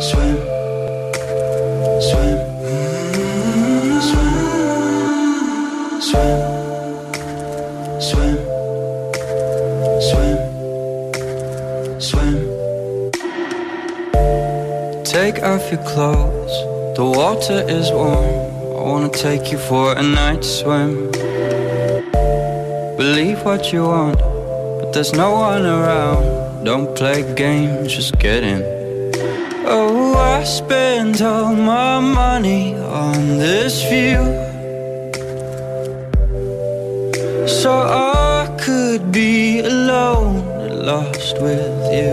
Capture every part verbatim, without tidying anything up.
Swim, swim, swim, swim, swim, swim, swim. Take off your clothes, the water is warm. I wanna take you for a night swim. Believe what you want, but there's no one around. Don't play games, just get in. Oh, I spent all my money on this view, so I could be alone and lost with you.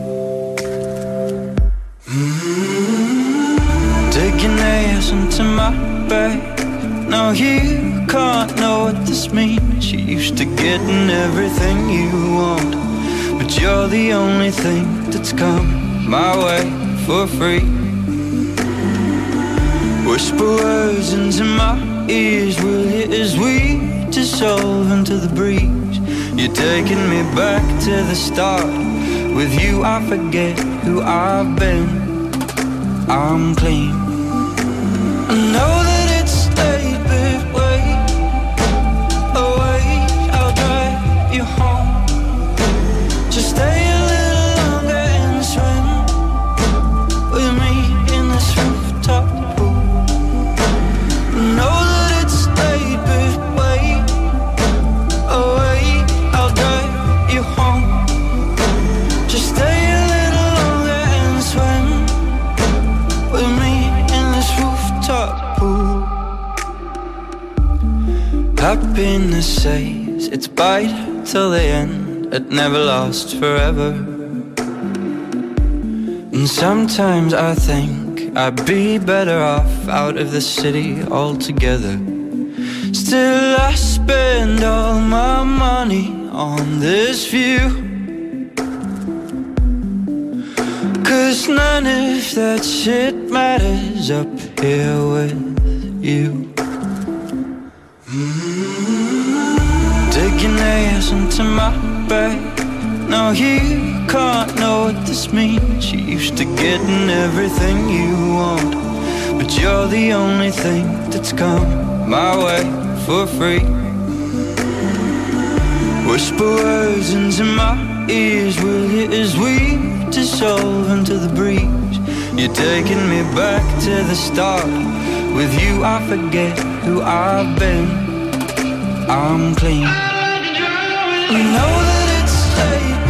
Dig your nails into my back. No, you can't know what this means. You used to getting everything you want, but you're the only thing that's come my way for free. Whisper words into my ears, will you, as we dissolve into the breeze. You're taking me back to the start. With you I forget who I've been. I'm clean. I know that it's late, but wait, oh wait, I'll drive you home. Just stay a little longer and swim with me in this rooftop pool. I know that it's late, but wait, oh wait, I'll drive you home. Just stay a little longer and swim with me in this rooftop pool. Happiness says it's bite till the end, it never lasts forever. And sometimes I think I'd be better off out of the city altogether. Still I spend all my money on this view, 'cause none of that shit matters up here with you. Dig your nails into my back. No, you can't know what this means. You used to getting everything you want, but you're the only thing that's come my way for free. Whisper words into my ears, will you, as we dissolve into the breeze. You're taking me back to the start. With you I forget who I've been. I'm clean. I know that it's late,